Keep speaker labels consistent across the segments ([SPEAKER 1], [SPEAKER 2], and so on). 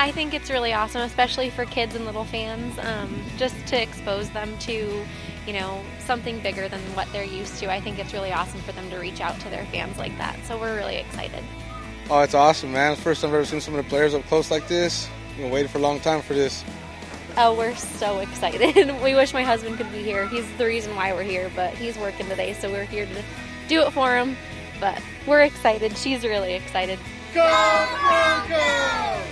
[SPEAKER 1] I think it's really awesome, especially for kids and little fans, just to expose them to, something bigger than what they're used to. I think it's really awesome for them to reach out to their fans like that, so we're really excited.
[SPEAKER 2] Oh, it's awesome, man. It's the first time I've ever seen some of the players up close like this. I've waited for a long time for this.
[SPEAKER 1] Oh, we're so excited. We wish my husband could be here. He's the reason why we're here, but he's working today, so we're here to do it for him. But we're excited. She's really excited.
[SPEAKER 3] Go Broncos!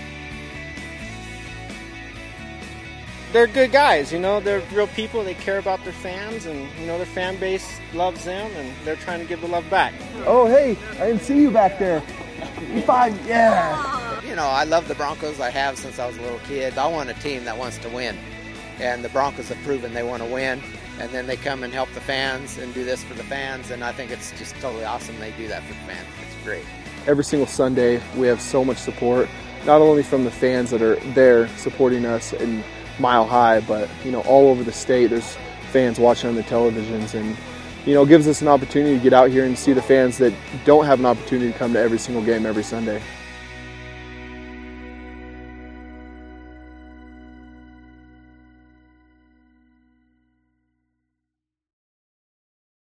[SPEAKER 4] They're good guys, they're real people. They care about their fans, and their fan base loves them, and they're trying to give the love back.
[SPEAKER 5] Oh, hey, I didn't see you back there. You fine? Yeah.
[SPEAKER 6] I love the Broncos. I have since I was a little kid. I want a team that wants to win, and the Broncos have proven they want to win, and then they come and help the fans and do this for the fans, and I think it's just totally awesome they do that for the fans. It's great.
[SPEAKER 5] Every single Sunday, we have so much support, not only from the fans that are there supporting us in Mile High, but all over the state. There's fans watching on the televisions, and it gives us an opportunity to get out here and see the fans that don't have an opportunity to come to every single game every Sunday.